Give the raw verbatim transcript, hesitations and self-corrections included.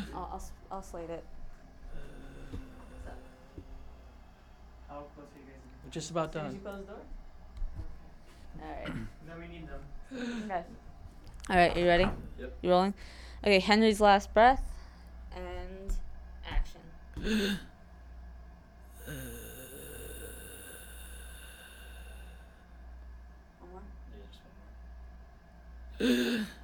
I'll, I'll, s- I'll slate it. How close are you guys? We're just about As soon as done. you close the door? Alright. No, we need them. Okay. Alright, you ready? Yep. You rolling? Okay, Henry's last breath. And action. One more? Yeah, just one more.